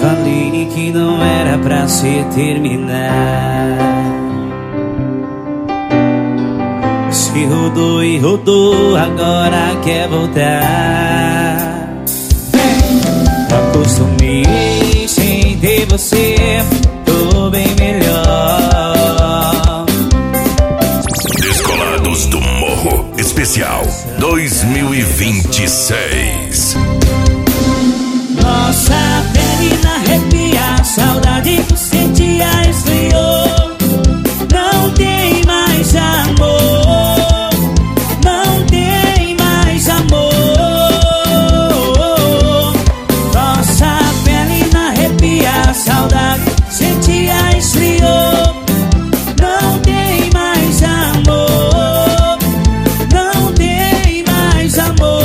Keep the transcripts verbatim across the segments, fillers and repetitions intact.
falei que não era pra se terminar. Se rodou e rodou, agora quer voltar. Acostumei sem ter você, tô bem melhor. Descolados do Morro Especial dois mil e vinte e seis. Nossa pele na arrepia, saudade que sentia esfriou. Não tem mais amor, não tem mais amor. Nossa pele na arrepia, saudade que sentia esfriou. Não tem mais amor, não tem mais amor.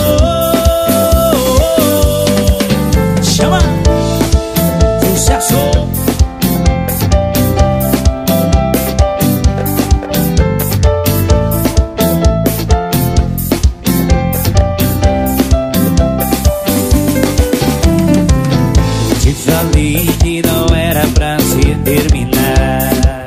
Falei que não era pra se terminar.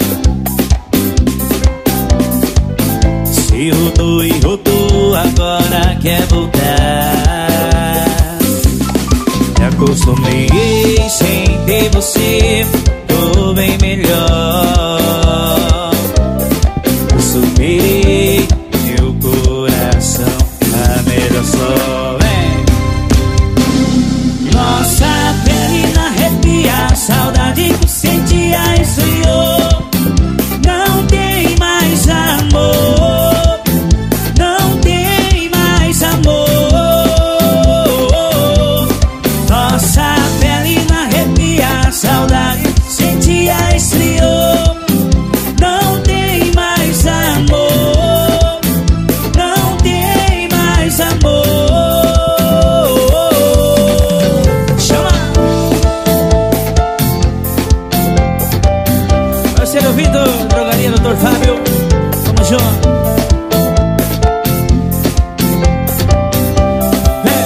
Se rodou e rodou, agora quer voltar. Me acostumei sem ter você, tô bem melhor. Superei meu coração, a melhor só vem. Nossa pele na arrepia, saudade que sentia esfriou. Não tem mais amor, não tem mais amor. Nossa pele na arrepia, saudade que sentia esfriou. Não tem mais amor, não tem mais amor. Ser ouvido, drogaria doutor Fábio, vamos junto. É.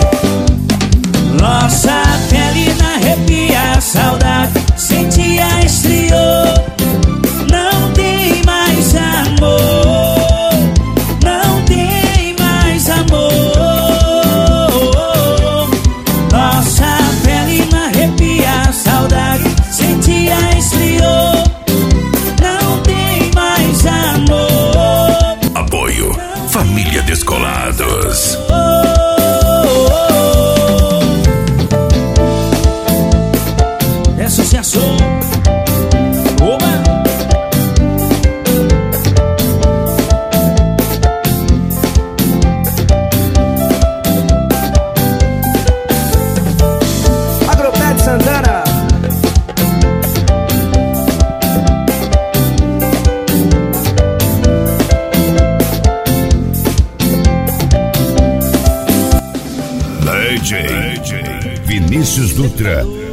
Nossa pele na arrepia, saudade sentia esfriou. Não tem mais amor, não tem mais amor. Nossa pele na arrepia, saudade sentia esfriou. Apoio Família Descolados. É sucesso. Oba! Agropet Santana. D J Vinícius Dutra